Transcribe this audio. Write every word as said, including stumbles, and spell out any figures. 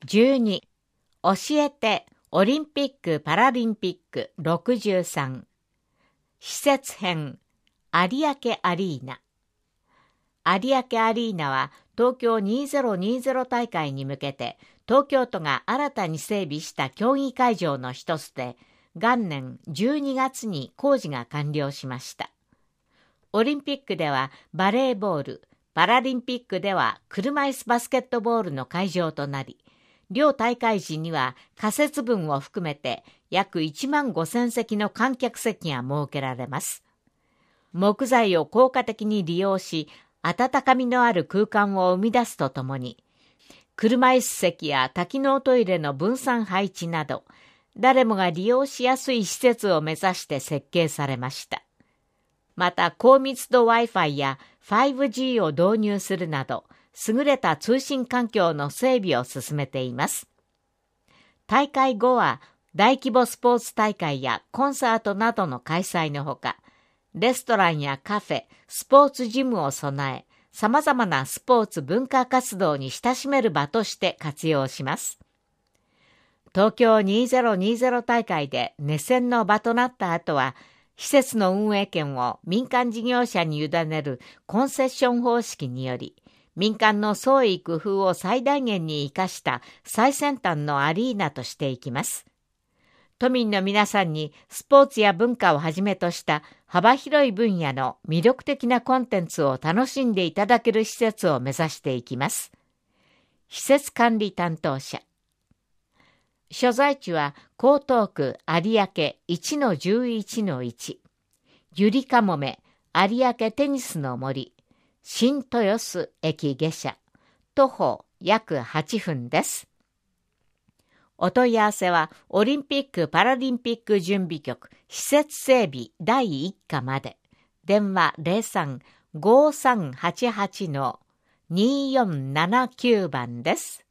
じゅうに、教えてオリンピック・パラリンピックろくじゅうさん、施設編有明アリーナ。有明アリーナは東京にせんにじゅう大会に向けて東京都が新たに整備した競技会場の一つで、元年じゅうにがつに工事が完了しました。オリンピックではバレーボール、パラリンピックでは車椅子バスケットボールの会場となり、両大会時には仮設分を含めて約いちまんごせん席の観客席が設けられます。木材を効果的に利用し、温かみのある空間を生み出すとともに、車椅子席や多機能トイレの分散配置など、誰もが利用しやすい施設を目指して設計されました。また、高密度 Wi-Fi や ファイブジー を導入するなど、優れた通信環境の整備を進めています。大会後は、大規模スポーツ大会やコンサートなどの開催のほか、レストランやカフェ、スポーツジムを備え、様々なスポーツ文化活動に親しめる場として活用します。東京にせんにじゅう大会で熱戦の場となった後は、施設の運営権を民間事業者に委ねるコンセッション方式により、民間の創意工夫を最大限に生かした最先端のアリーナとしていきます。都民の皆さんにスポーツや文化をはじめとした幅広い分野の魅力的なコンテンツを楽しんでいただける施設を目指していきます。施設管理担当者。所在地は江東区有明 いちのじゅういちのいち、ゆりかもめ有明テニスの森、新豊洲駅下車、徒歩約はっぷんです。お問い合わせはオリンピック・パラリンピック準備局施設整備だいいっ課まで。電話 ゼロさん ごーさんはちはち にーよんななきゅう 番です。